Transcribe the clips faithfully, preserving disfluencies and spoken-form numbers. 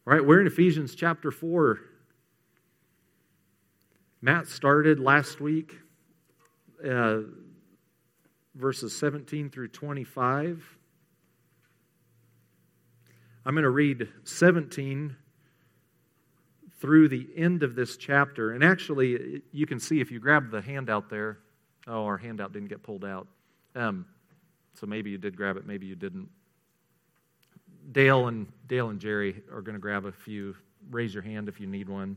All right, we're in Ephesians chapter four. Matt started last week, uh, verses seventeen through twenty-five. I'm going to read seventeen through the end of this chapter. And actually, you can see if you grab the handout there. Oh, our handout didn't get pulled out. Um, so maybe you did grab it, maybe you didn't. Dale and Dale and Jerry are going to grab a few. Raise your hand if you need one.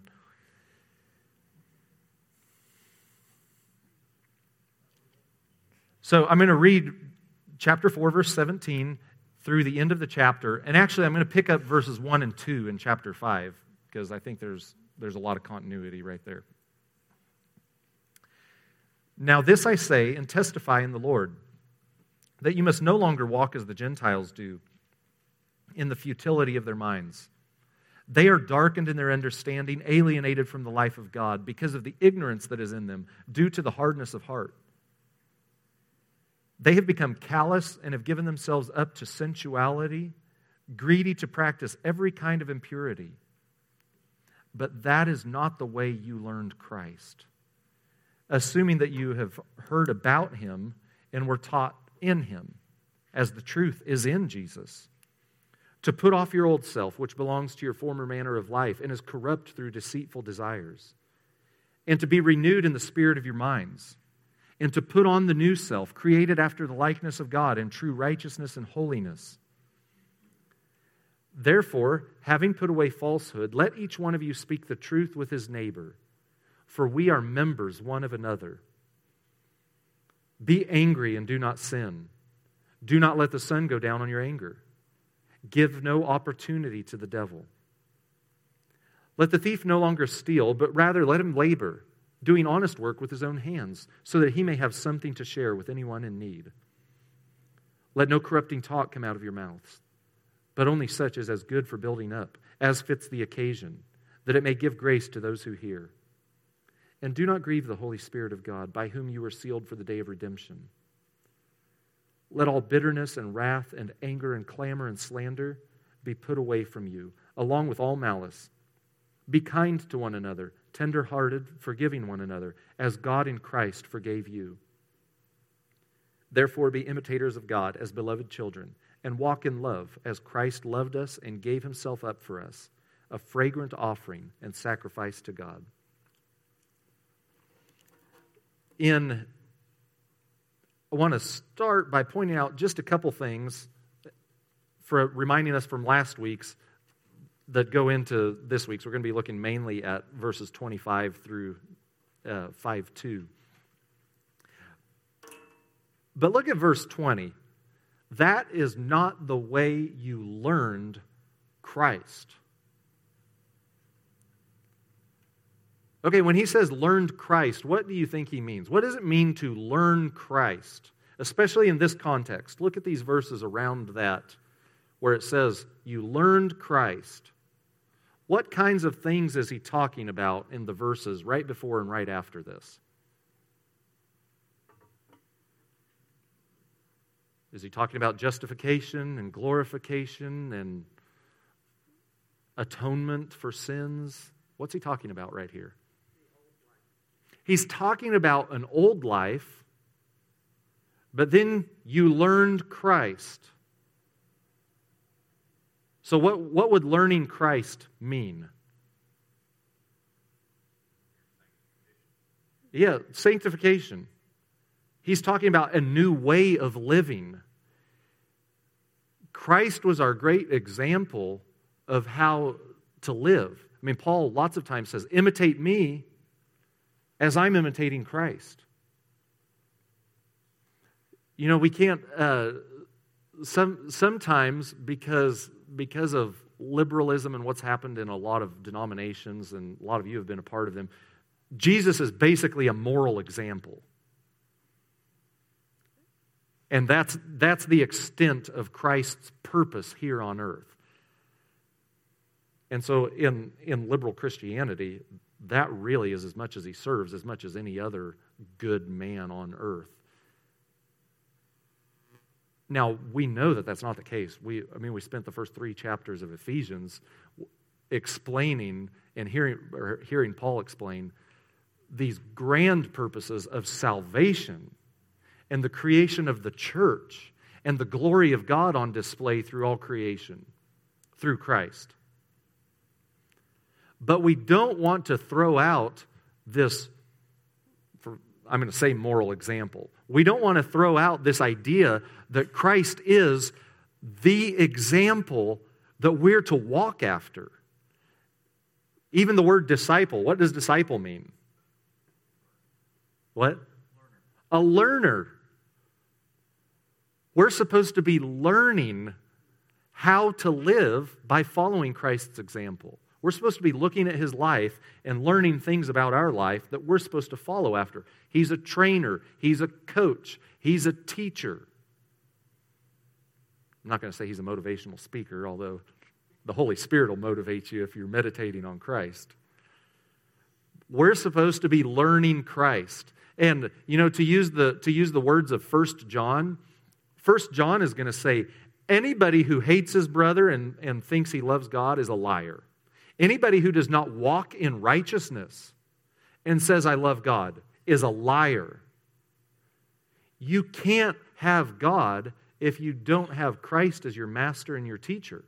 So I'm going to read chapter four, verse seventeen through the end of the chapter. And actually, I'm going to pick up verses one and two in chapter five, because I think there's, there's a lot of continuity right there. Now this I say and testify in the Lord, that you must no longer walk as the Gentiles do, in the futility of their minds. They are darkened in their understanding, alienated from the life of God, because of the ignorance that is in them, due to the hardness of heart. They have become callous and have given themselves up to sensuality, greedy to practice every kind of impurity. But that is not the way you learned Christ, assuming that you have heard about Him and were taught in Him, as the truth is in Jesus, to put off your old self, which belongs to your former manner of life and is corrupt through deceitful desires, and to be renewed in the spirit of your minds, and to put on the new self, created after the likeness of God in true righteousness and holiness. Therefore, having put away falsehood, let each one of you speak the truth with his neighbor, for we are members one of another. Be angry and do not sin. Do not let the sun go down on your anger. Give no opportunity to the devil. Let the thief no longer steal, but rather let him labor, doing honest work with his own hands, so that he may have something to share with anyone in need. Let no corrupting talk come out of your mouths, but only such as is good for building up, as fits the occasion, that it may give grace to those who hear. And do not grieve the Holy Spirit of God, by whom you were sealed for the day of redemption. Let all bitterness and wrath and anger and clamor and slander be put away from you, along with all malice. Be kind to one another, tender-hearted, forgiving one another, as God in Christ forgave you. Therefore be imitators of God as beloved children, and walk in love as Christ loved us and gave Himself up for us, a fragrant offering and sacrifice to God. In, I want to start by pointing out just a couple things for reminding us from last week's that go into this week's. We're going to be looking mainly at verses twenty-five through uh, five two. But look at verse twenty. That is not the way you learned Christ. Okay, when he says learned Christ, what do you think he means? What does it mean to learn Christ? Especially in this context. Look at these verses around that where it says, you learned Christ. What kinds of things is he talking about in the verses right before and right after this? Is he talking about justification and glorification and atonement for sins? What's he talking about right here? He's talking about an old life, but then you learned Christ. So what, what would learning Christ mean? Yeah, sanctification. He's talking about a new way of living. Christ was our great example of how to live. I mean, Paul lots of times says, imitate me as I'm imitating Christ. You know, we can't, uh, some sometimes because, because of liberalism and what's happened in a lot of denominations, and a lot of you have been a part of them, Jesus is basically a moral example. And that's, that's the extent of Christ's purpose here on earth. And so in, in liberal Christianity, that really is as much as he serves, as much as any other good man on earth. Now, we know that that's not the case. We, I mean, we spent the first three chapters of Ephesians explaining and hearing, or hearing Paul explain these grand purposes of salvation and the creation of the church and the glory of God on display through all creation, through Christ. But we don't want to throw out this, for, I'm going to say moral example. We don't want to throw out this idea that Christ is the example that we're to walk after. Even the word disciple, what does disciple mean? What? A learner. We're supposed to be learning how to live by following Christ's example. We're supposed to be looking at his life and learning things about our life that we're supposed to follow after. He's a trainer. He's a coach. He's a teacher. I'm not going to say he's a motivational speaker, although the Holy Spirit will motivate you if you're meditating on Christ. We're supposed to be learning Christ. And, you know, to use the, to use the words of First John, First John is going to say, anybody who hates his brother and, and thinks he loves God is a liar. Anybody who does not walk in righteousness and says, I love God, is a liar. You can't have God if you don't have Christ as your master and your teacher.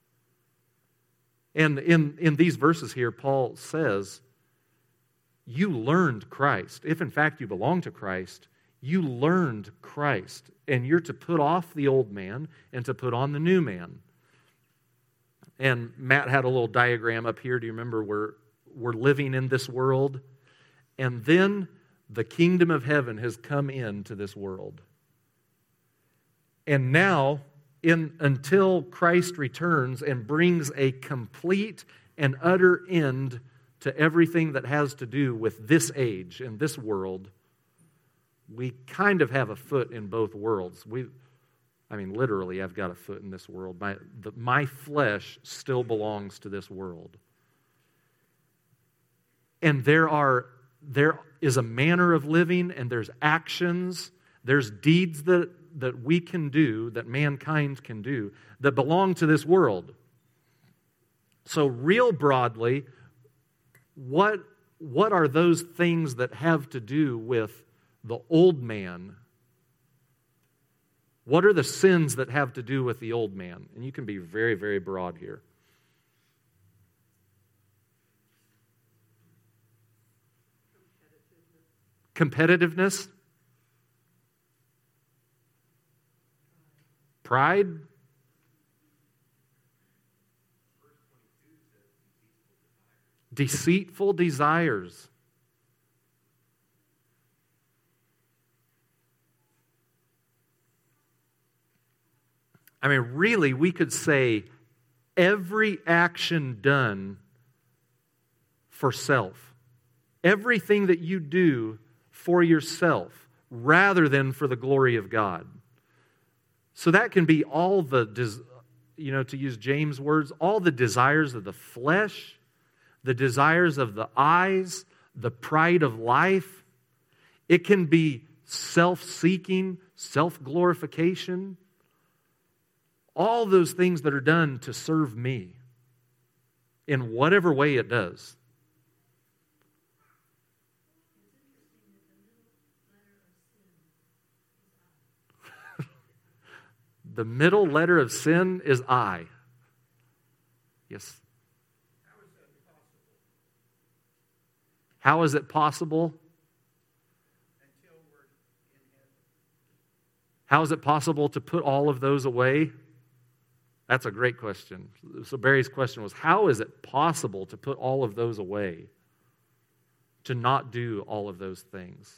And in, in these verses here, Paul says, you learned Christ. If in fact you belong to Christ, you learned Christ. And you're to put off the old man and to put on the new man. And Matt had a little diagram up here. Do you remember? We're, we're living in this world. And then the kingdom of heaven has come into this world. And now, in, until Christ returns and brings a complete and utter end to everything that has to do with this age and this world, we kind of have a foot in both worlds. We, I mean, literally, I've got a foot in this world. My, the, my flesh still belongs to this world. And there are, there is a manner of living, and there's actions, there's deeds that, that we can do, that mankind can do, that belong to this world. So real broadly, what, what are those things that have to do with the old man? What are the sins that have to do with the old man? And you can be very, very broad here. Competitiveness. Pride. Deceitful desires. I mean, really, we could say every action done for self. Everything that you do for yourself rather than for the glory of God. So that can be all the, you know, to use James' words, all the desires of the flesh, the desires of the eyes, the pride of life. It can be self-seeking, self-glorification. All those things that are done to serve me in whatever way it does. The middle letter of sin is I. Yes. How is it possible? How is it possible to put all of those away? That's a great question. So Barry's question was, how is it possible to put all of those away? To not do all of those things?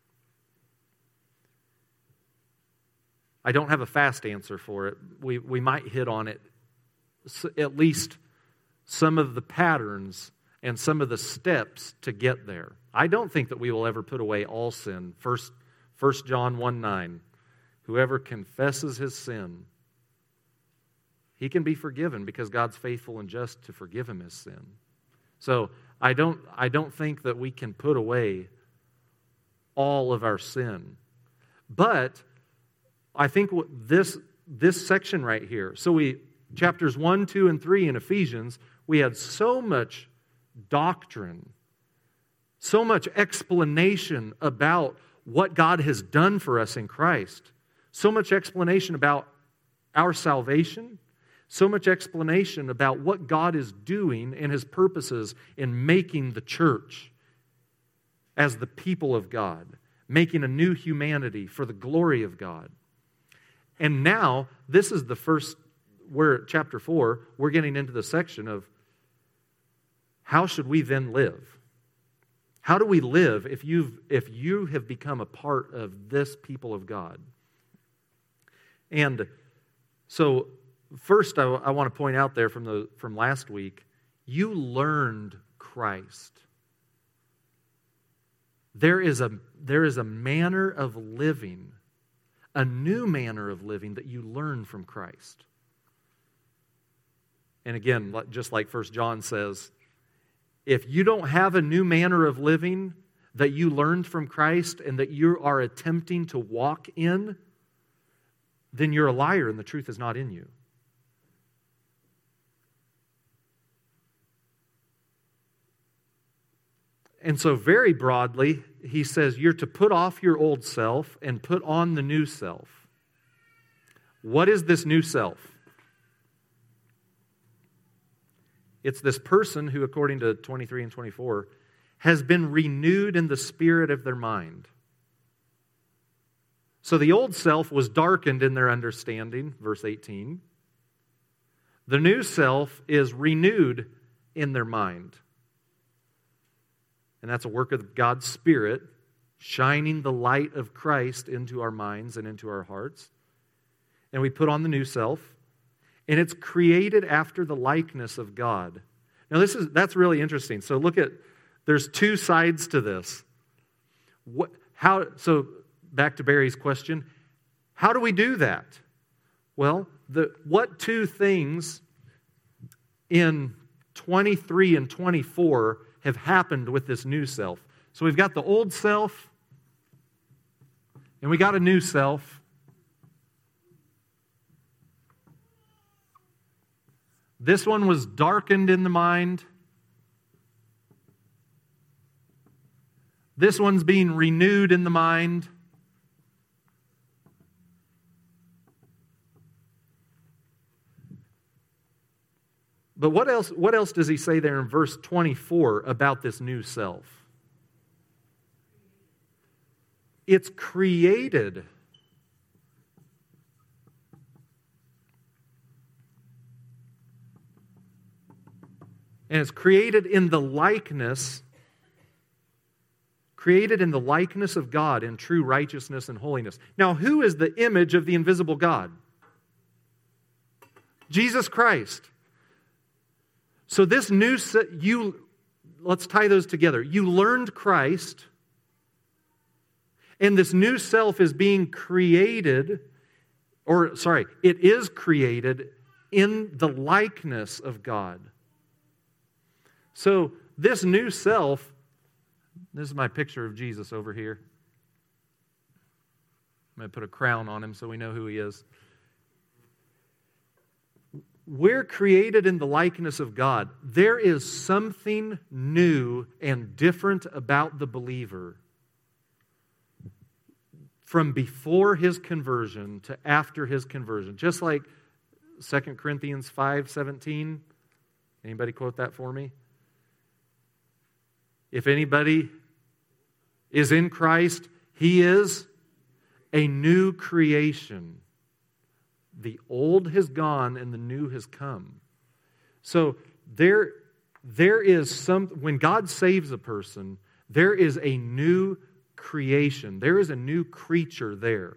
I don't have a fast answer for it. We, we might hit on it, at least some of the patterns and some of the steps to get there. I don't think that we will ever put away all sin. First, First John one nine, whoever confesses his sin, he can be forgiven because God's faithful and just to forgive him his sin. So I don't, I don't think that we can put away all of our sin. But I think this, this section right here, so we chapters one, two, and three in Ephesians, we had so much doctrine, so much explanation about what God has done for us in Christ, so much explanation about our salvation, so much explanation about what God is doing and His purposes in making the church as the people of God, making a new humanity for the glory of God. And now, this is the first, we're at chapter four, we're getting into the section of how should we then live? How do we live if you've if you have become a part of this people of God? And so, first, I, I want to point out there from the from last week, you learned Christ. There is a there is a manner of living, a new manner of living that you learn from Christ. And again, just like First John says, if you don't have a new manner of living that you learned from Christ and that you are attempting to walk in, then you're a liar and the truth is not in you. And so very broadly, he says you're to put off your old self and put on the new self. What is this new self? It's this person who, according to twenty-three and twenty-four, has been renewed in the spirit of their mind. So the old self was darkened in their understanding, verse eighteen. The new self is renewed in their mind. And that's a work of God's Spirit, shining the light of Christ into our minds and into our hearts. And we put on the new self. And it's created after the likeness of God. Now this is that's really interesting. So look at, there's two sides to this. What, how? So back to Barry's question, how do we do that? Well, the what two things in twenty-three and twenty-four have happened with this new self? So we've got the old self, and we got a new self. This one was darkened in the mind. This one's being renewed in the mind. But what else, what else does he say there in verse twenty-four about this new self? It's created. And it's created in the likeness, created in the likeness of God in true righteousness and holiness. Now, who is the image of the invisible God? Jesus Christ. So this new, you, let's tie those together. You learned Christ, and this new self is being created, or sorry, it is created in the likeness of God. So this new self, this is my picture of Jesus over here. I'm going to put a crown on him so we know who he is. We're created in the likeness of God. There is something new and different about the believer from before his conversion to after his conversion. Just like Second Corinthians five seventeen. Anybody quote that for me? If anybody is in Christ, he is a new creation. The old has gone and the new has come. So there, there is some, when God saves a person, there is a new creation. There is a new creature there.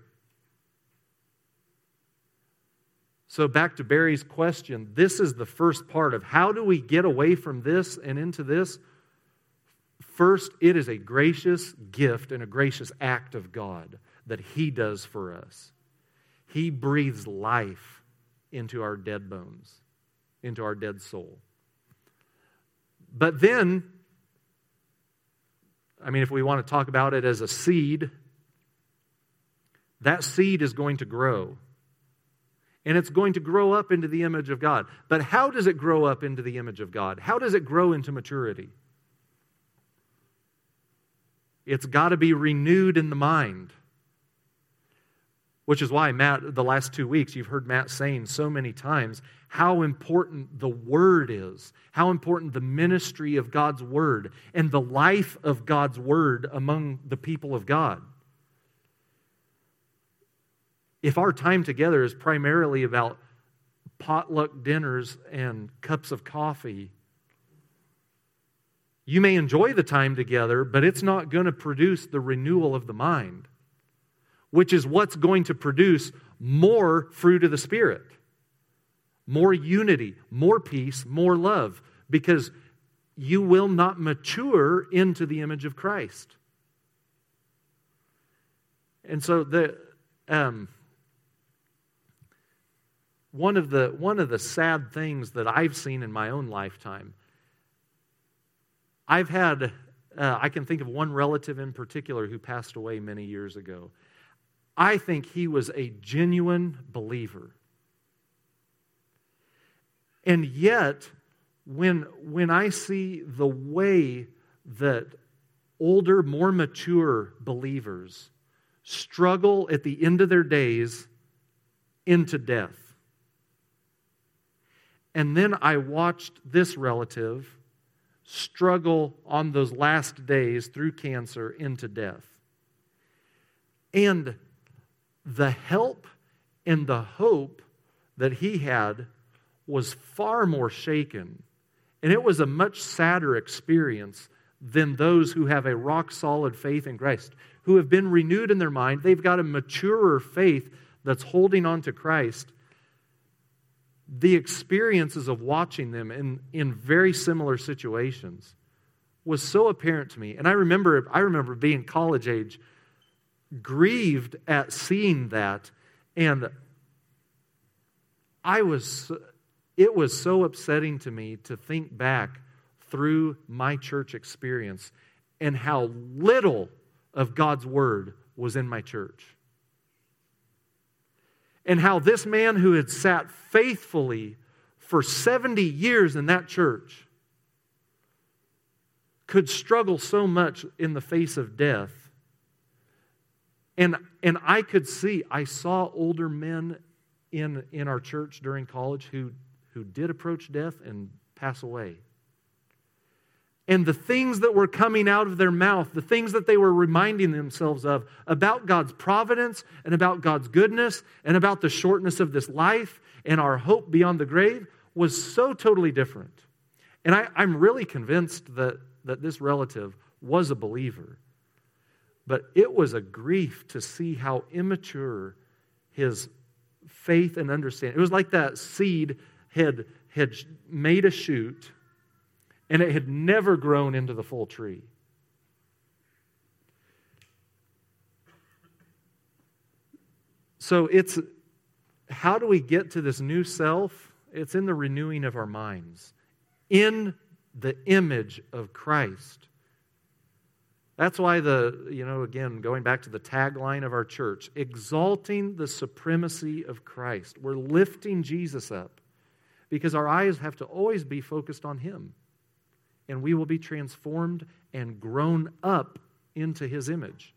So back to Barry's question, this is the first part of how do we get away from this and into this? First, it is a gracious gift and a gracious act of God that He does for us. He breathes life into our dead bones, into our dead soul. But then, I mean, if we want to talk about it as a seed, that seed is going to grow. And it's going to grow up into the image of God. But how does it grow up into the image of God? How does it grow into maturity? It's got to be renewed in the mind. Which is why, Matt, the last two weeks, you've heard Matt saying so many times how important the Word is, how important the ministry of God's Word and the life of God's Word among the people of God. If our time together is primarily about potluck dinners and cups of coffee, you may enjoy the time together, but it's not going to produce the renewal of the mind, which is what's going to produce more fruit of the Spirit, more unity, more peace, more love, because you will not mature into the image of Christ. And so the um, one of the one of the sad things that I've seen in my own lifetime, I've had, uh, I can think of one relative in particular who passed away many years ago. I think he was a genuine believer. And yet, when, when I see the way that older, more mature believers struggle at the end of their days into death, and then I watched this relative struggle on those last days through cancer into death. And the help and the hope that he had was far more shaken. And it was a much sadder experience than those who have a rock-solid faith in Christ, who have been renewed in their mind. They've got a maturer faith that's holding on to Christ. The experiences of watching them in, in very similar situations was so apparent to me. And I remember, I remember being college age, grieved at seeing that, and I was, it was so upsetting to me to think back through my church experience and how little of God's Word was in my church. And how this man who had sat faithfully for seventy years in that church could struggle so much in the face of death. And, and I could see, I saw older men in, in our church during college who, who did approach death and pass away. And the things that were coming out of their mouth, the things that they were reminding themselves of about God's providence and about God's goodness and about the shortness of this life and our hope beyond the grave was so totally different. And I, I'm really convinced that, that this relative was a believer. But it was a grief to see how immature his faith and understanding. It was like that seed had, had made a shoot, and it had never grown into the full tree. So it's, how do we get to this new self? It's in the renewing of our minds, in the image of Christ. That's why the, you know, again, going back to the tagline of our church, exalting the supremacy of Christ. We're lifting Jesus up because our eyes have to always be focused on Him. And we will be transformed and grown up into His image.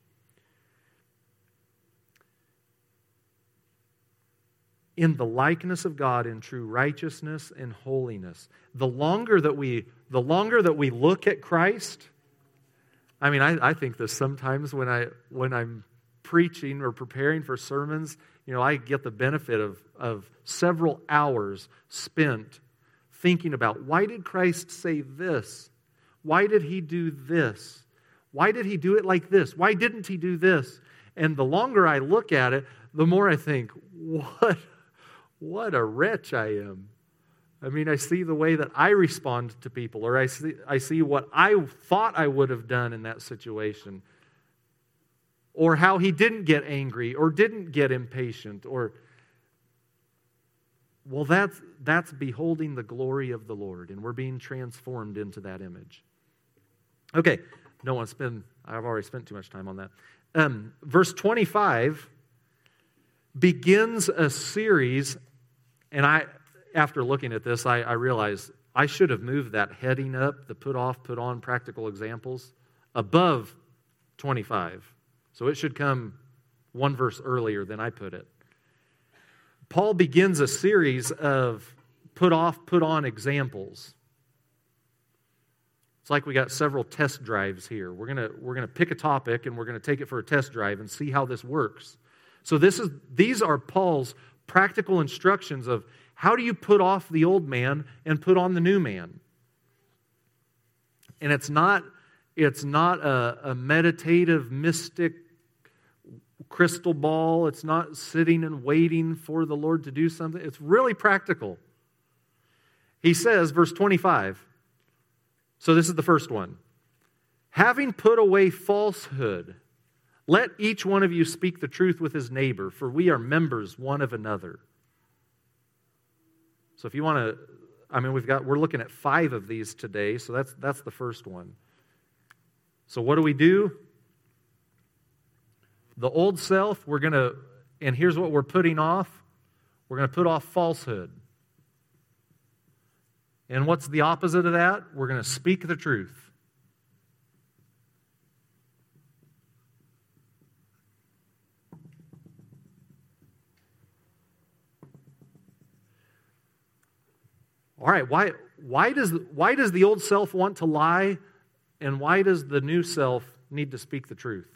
In the likeness of God in true righteousness and holiness. The longer that we, the longer that we look at Christ, I mean, I, I think this sometimes when I when I'm preaching or preparing for sermons, you know, I get the benefit of, of several hours spent thinking about, why did Christ say this? Why did He do this? Why did He do it like this? Why didn't He do this? And the longer I look at it, the more I think, what, what a wretch I am. I mean, I see the way that I respond to people, or I see, I see what I thought I would have done in that situation, or how He didn't get angry, or didn't get impatient, or... Well, that's, that's beholding the glory of the Lord, and we're being transformed into that image. Okay, don't want to spend, I've already spent too much time on that. Um, verse twenty-five begins a series And I, after looking at this, I, I realized I should have moved that heading up, the put off, put on practical examples, above twenty-five. So it should come one verse earlier than I put it. Paul begins a series of put off, put on examples. It's like we got several test drives here. We're gonna we're gonna pick a topic and we're gonna take it for a test drive and see how this works. So this is these are Paul's practical instructions of how do you put off the old man and put on the new man. And it's not it's not a, a meditative, mystic crystal ball. It's not sitting and waiting for the Lord to do something. It's really practical. He says, verse twenty-five. So this is the first one. Having put away falsehood, let each one of you speak the truth with his neighbor, for we are members one of another. So if you want to, I mean, we've got, we're looking at five of these today, so that's that's the first one. So what do we do? The old self, we're going to, and here's what we're putting off. We're going to put off falsehood. And what's the opposite of that? We're going to speak the truth. All right, why, why, does, why does the old self want to lie, and why does the new self need to speak the truth?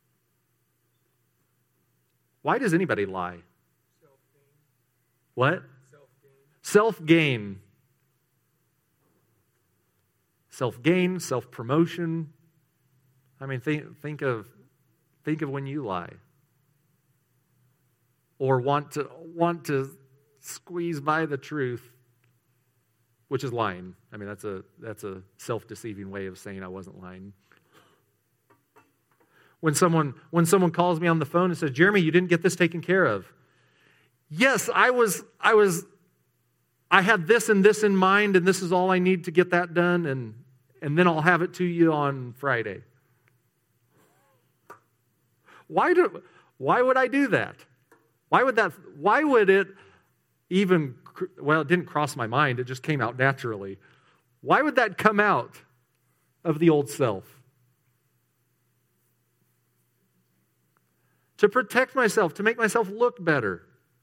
Why does anybody lie? Self-gain. What? Self-gain. Self-gain. Self-gain, self-promotion. I mean, think, think of think of when you lie. Or want to want to squeeze by the truth, which is lying. I mean, that's a that's a self-deceiving way of saying I wasn't lying. When someone when someone calls me on the phone and says, "Jeremy, you didn't get this taken care of." Yes, I was I was I had this and this in mind, and this is all I need to get that done, and and then I'll have it to you on Friday. Why do why would I do that? Why would that why would it even well, it didn't cross my mind, it just came out naturally. Why would that come out of the old self? To protect myself, to make myself look better.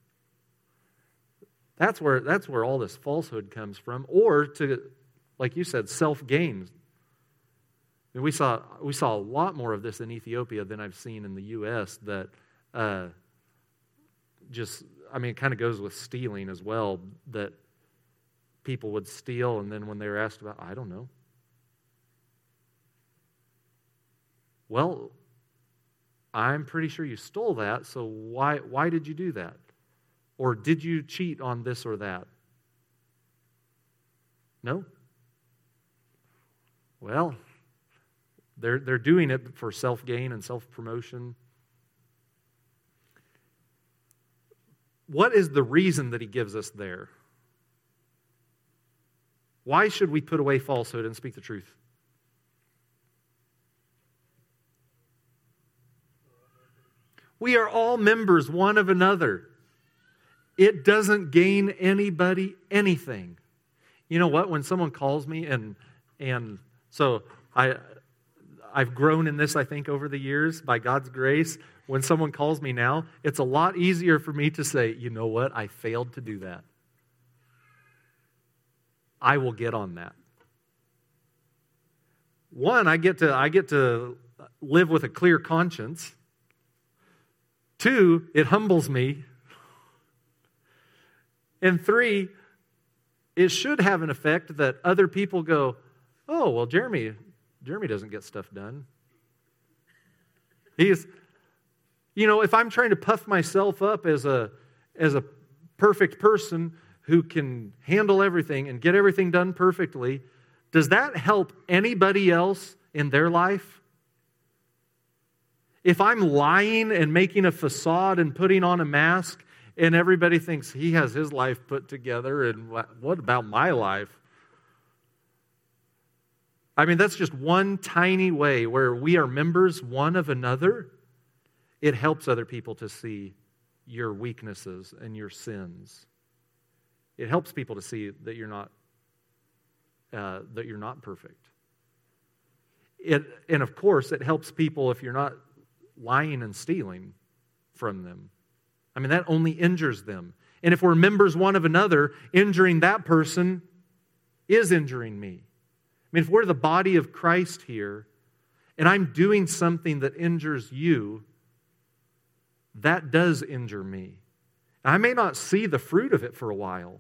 That's where that's where all this falsehood comes from, or to, like you said, self-gain. I mean, we saw we saw a lot more of this in Ethiopia than I've seen in the U S. That uh, just, I mean, it kind of goes with stealing as well. That people would steal, and then when they were asked about, I don't know. Well, I'm pretty sure you stole that, so why why did you do that? Or did you cheat on this or that? No? Well, they're they're doing it for self-gain and self-promotion. What is the reason that he gives us there? Why should we put away falsehood and speak the truth? We are all members one of another. It doesn't gain anybody anything. You know what? When someone calls me, and and so I, I've grown in this, I think, over the years, by God's grace. When someone calls me now, it's a lot easier for me to say, you know what? I failed to do that. I will get on that. One, I get to I get to live with a clear conscience. Two, it humbles me. And three, it should have an effect that other people go, oh, well, Jeremy, Jeremy doesn't get stuff done. He's, you know, if I'm trying to puff myself up as a as a perfect person who can handle everything and get everything done perfectly, does that help anybody else in their life? If I'm lying and making a facade and putting on a mask, and everybody thinks he has his life put together, and what about my life? I mean, that's just one tiny way where we are members one of another. It helps other people to see your weaknesses and your sins. It helps people to see that you're not uh, that you're not perfect. It, and of course, it helps people if you're not lying and stealing from them. I mean, that only injures them. And if we're members one of another, injuring that person is injuring me. I mean, if we're the body of Christ here, and I'm doing something that injures you, that does injure me. I may not see the fruit of it for a while,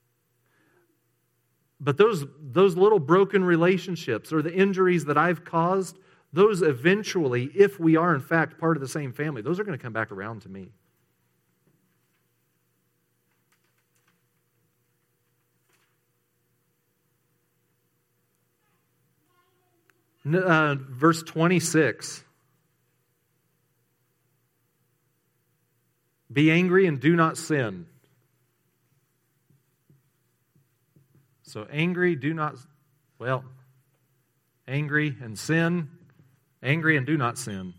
but those, those little broken relationships or the injuries that I've caused, those eventually, if we are in fact part of the same family, those are going to come back around to me. Uh, verse twenty-six. Be angry and do not sin. So angry, do not, well, angry and sin, angry and do not sin.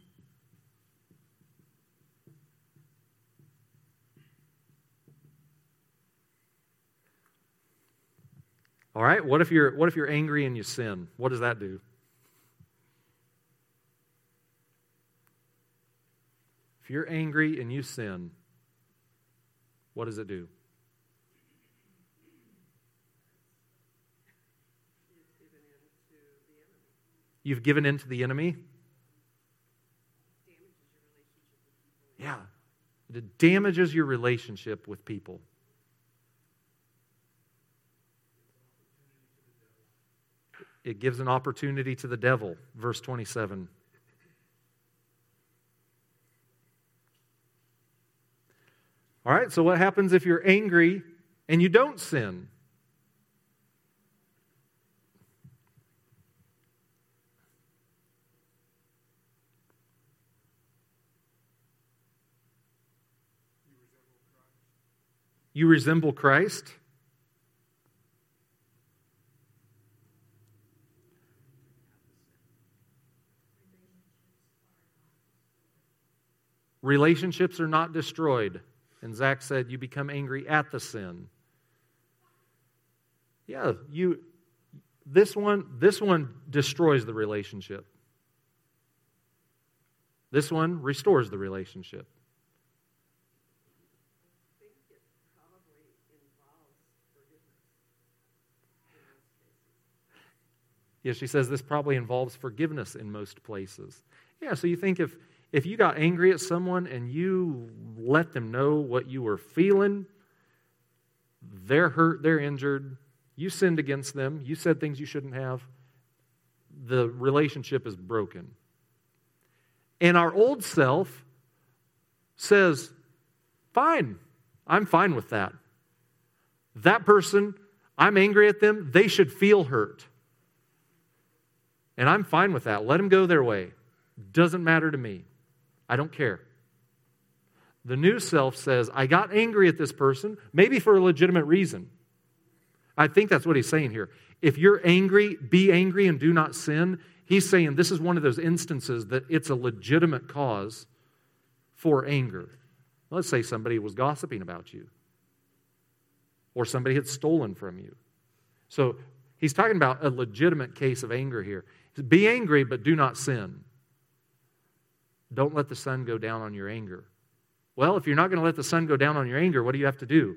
All right, what if you're what if you're angry and you sin? What does that do? If you're angry and you sin, what does it do? You've given in to the enemy? Yeah. It damages your relationship with people. It gives an opportunity to the devil. Verse twenty-seven. All right, so what happens if you're angry and you don't sin? You resemble Christ. Relationships are not destroyed. And Zach said, you become angry at the sin. Yeah, you. This one, this one destroys the relationship. This one restores the relationship. I think it probably involves forgiveness in most cases. Yeah, she says this probably involves forgiveness in most places. Yeah, so you think if If you got angry at someone and you let them know what you were feeling, they're hurt, they're injured, you sinned against them, you said things you shouldn't have, the relationship is broken. And our old self says, fine, I'm fine with that. That person, I'm angry at them, they should feel hurt. And I'm fine with that. Let them go their way. Doesn't matter to me. I don't care. The new self says, I got angry at this person, maybe for a legitimate reason. I think that's what he's saying here. If you're angry, be angry and do not sin. He's saying this is one of those instances that it's a legitimate cause for anger. Let's say somebody was gossiping about you, or somebody had stolen from you. So he's talking about a legitimate case of anger here. Be angry, but do not sin. Don't let the sun go down on your anger. Well, if you're not going to let the sun go down on your anger, what do you have to do?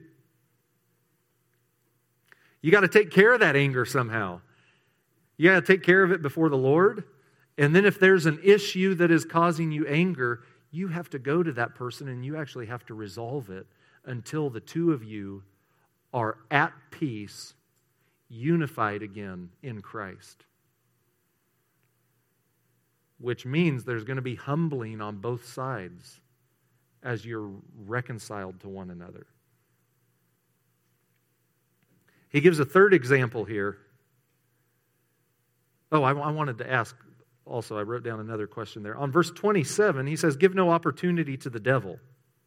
You got to take care of that anger somehow. You got to take care of it before the Lord. And then if there's an issue that is causing you anger, you have to go to that person and you actually have to resolve it until the two of you are at peace, unified again in Christ. Which means there's going to be humbling on both sides as you're reconciled to one another. He gives a third example here. Oh, I, I wanted to ask also, I wrote down another question there. On verse twenty-seven, he says, give no opportunity to the devil.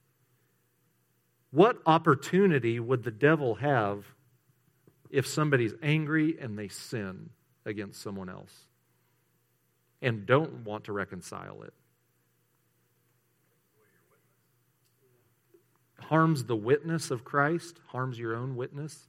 What opportunity would the devil have if somebody's angry and they sin against someone else and don't want to reconcile it? harms the witness of Christ, harms your own witness.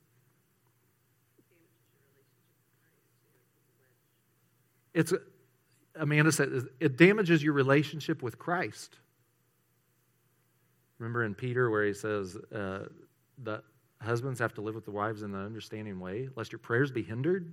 It's, Amanda said, it damages your relationship with Christ. Remember in Peter where he says uh, the husbands have to live with the wives in an understanding way, lest your prayers be hindered?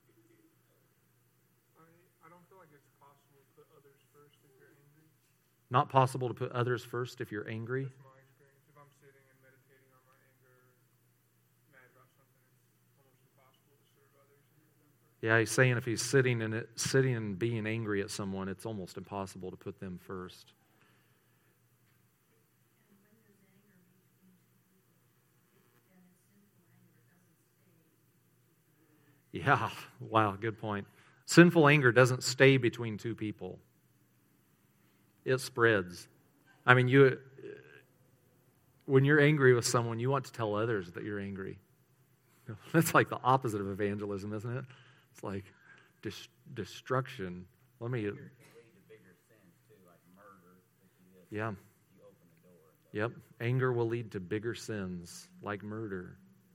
I, I don't feel like it's possible to put others first if you're angry. Not possible to put others first if you're angry? That's my experience. If I'm sitting and meditating on my anger or mad about something, it's almost impossible to serve others and put them first. Yeah, he's saying if he's sitting and it, sitting and being angry at someone, it's almost impossible to put them first. Yeah, wow, good point. Sinful anger doesn't stay between two people. It spreads. I mean, you when you're angry with someone, you want to tell others that you're angry. That's like the opposite of evangelism, isn't it? It's like dis- destruction. Let me... Anger can lead to bigger sins too, like murder. If you just, Yeah. you open the door. Yep. Anger will lead to bigger sins, like murder.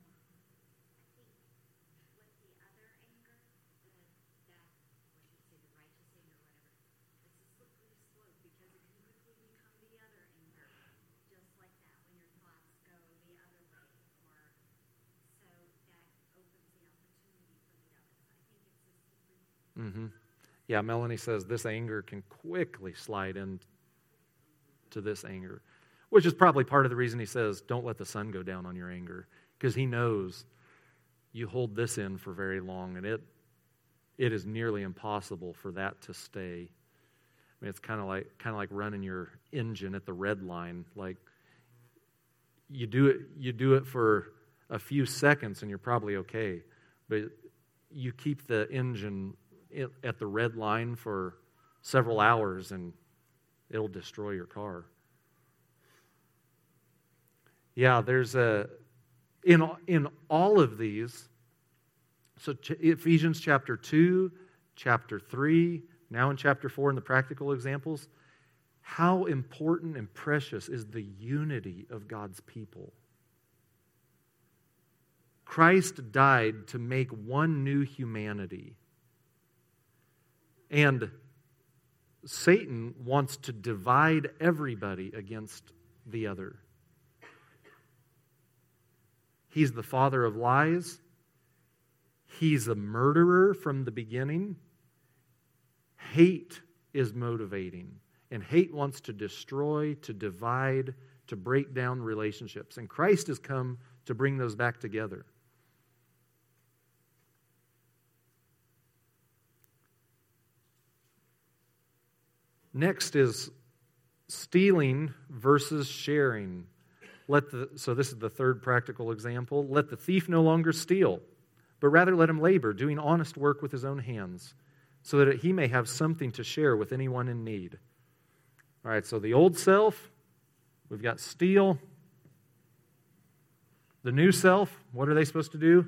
Mm-hmm. Yeah, Melanie says this anger can quickly slide into this anger, which is probably part of the reason he says, don't let the sun go down on your anger, because he knows you hold this in for very long, and it it is nearly impossible for that to stay. I mean, it's kind of like kind of like running your engine at the red line. Like you do it, you do it for a few seconds, and you're probably okay, but you keep the engine at the red line for several hours and it'll destroy your car. Yeah, there's a, in, in all of these, so Ephesians chapter two, chapter three, now in chapter four in the practical examples, how important and precious is the unity of God's people. Christ died to make one new humanity. And Satan wants to divide everybody against the other. He's the father of lies. He's a murderer from the beginning. Hate is motivating. And hate wants to destroy, to divide, to break down relationships. And Christ has come to bring those back together. Next is stealing versus sharing. Let the, so this is the third practical example. Let the thief no longer steal, but rather let him labor, doing honest work with his own hands, so that he may have something to share with anyone in need. All right, so the old self, we've got steal. The new self, what are they supposed to do?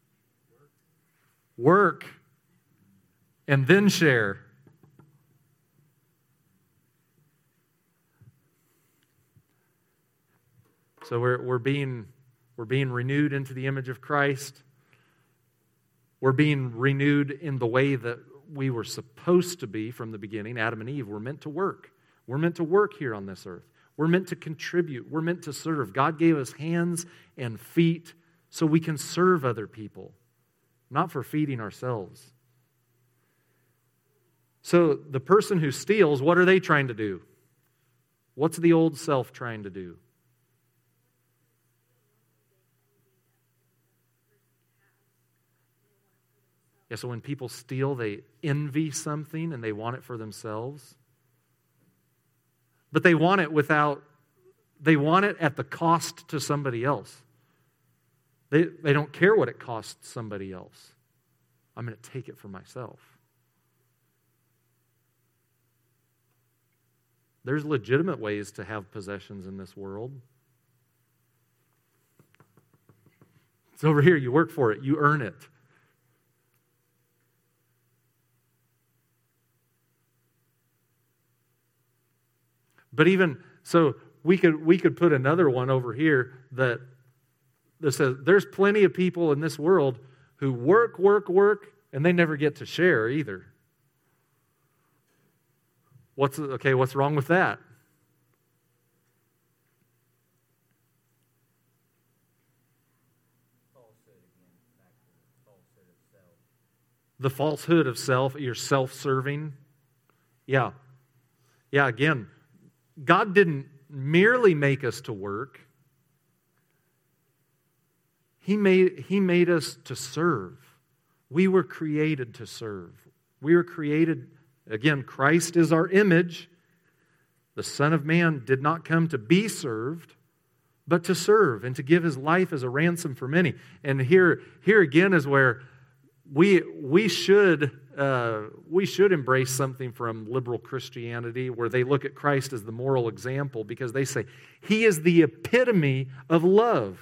Work. And then share. So we're we're being we're being renewed into the image of Christ. We're being renewed in the way that we were supposed to be from the beginning. Adam and Eve were meant to work. We're meant to work here on this earth. We're meant to contribute. We're meant to serve. God gave us hands and feet so we can serve other people, not for feeding ourselves. So the person who steals, what are they trying to do? What's the old self trying to do? Yeah, so when people steal, they envy something and they want it for themselves. But they want it without, they want it at the cost to somebody else. They, they don't care what it costs somebody else. I'm going to take it for myself. There's legitimate ways to have possessions in this world. It's over here. You work for it. You earn it. But even, so we could we could put another one over here that, that says there's plenty of people in this world who work, work, work, and they never get to share either. What's okay, what's wrong with that? The falsehood of self, you're self-serving. Yeah. Yeah, again, God didn't merely make us to work. He made, he made us to serve. We were created to serve. We were created, again, Christ is our image. The Son of Man did not come to be served, but to serve and to give His life as a ransom for many. And here, here again is where we we should uh, we should embrace something from liberal Christianity, where they look at Christ as the moral example, because they say He is the epitome of love.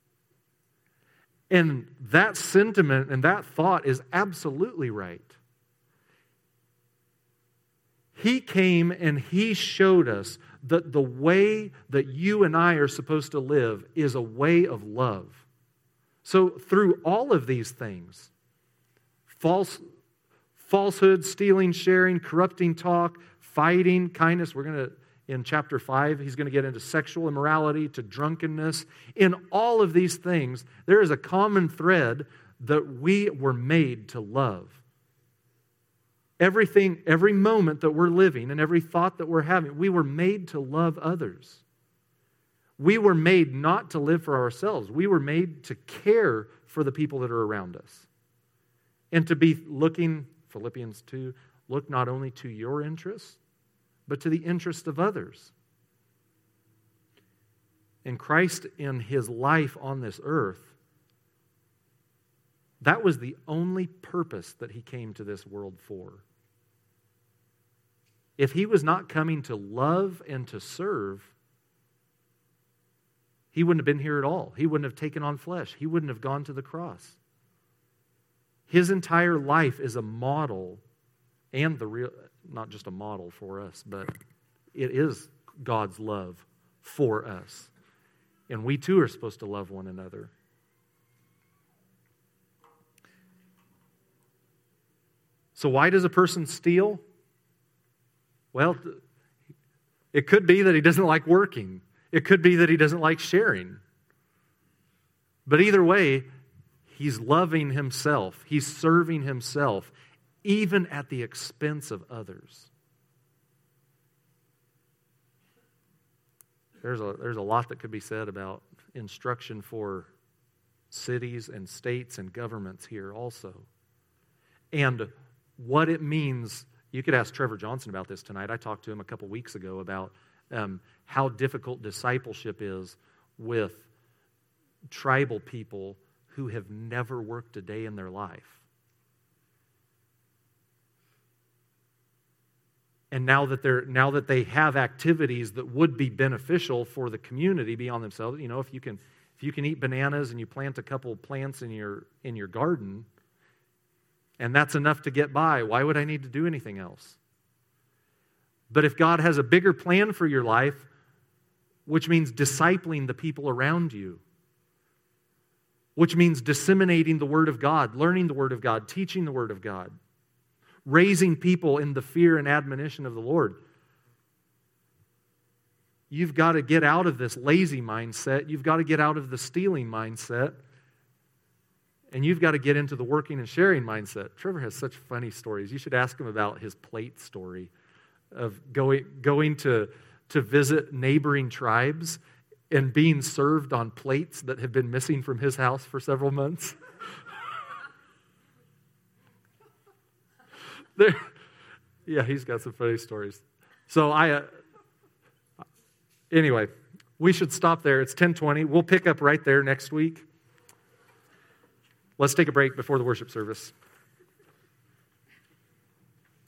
And that sentiment and that thought is absolutely right. He came and He showed us that the way that you and I are supposed to live is a way of love. So through all of these things, false, falsehood, stealing, sharing, corrupting talk, fighting, kindness, we're going to, in chapter five, he's going to get into sexual immorality, to drunkenness. In all of these things, there is a common thread that we were made to love. Everything, every moment that we're living and every thought that we're having, we were made to love others. We were made not to live for ourselves. We were made to care for the people that are around us. And to be looking, Philippians two, look not only to your interests, but to the interest of others. And Christ, in His life on this earth, that was the only purpose that He came to this world for. If He was not coming to love and to serve, He wouldn't have been here at all. He wouldn't have taken on flesh. He wouldn't have gone to the cross. His entire life is a model, and the real, not just a model for us, but it is God's love for us. And we too are supposed to love one another. So why does a person steal? Well, it could be that he doesn't like working. It could be that he doesn't like sharing. But either way, he's loving himself. He's serving himself, even at the expense of others. There's a, there's a lot that could be said about instruction for cities and states and governments here also. And what it means, you could ask Trevor Johnson about this tonight. I talked to him a couple weeks ago about um, how difficult discipleship is with tribal people who have never worked a day in their life. And now that they're now that they have activities that would be beneficial for the community beyond themselves, you know, if you can if you can eat bananas and you plant a couple of plants in your in your garden, and that's enough to get by, why would I need to do anything else? But if God has a bigger plan for your life, which means discipling the people around you, which means disseminating the Word of God, learning the Word of God, teaching the Word of God, raising people in the fear and admonition of the Lord. You've got to get out of this lazy mindset. You've got to get out of the stealing mindset. And you've got to get into the working and sharing mindset. Trevor has such funny stories. You should ask him about his plate story of going, going to, to visit neighboring tribes and being served on plates that have been missing from his house for several months. There, yeah, he's got some funny stories. So I, uh, anyway, we should stop there. It's ten twenty. We'll pick up right there next week. Let's take a break before the worship service.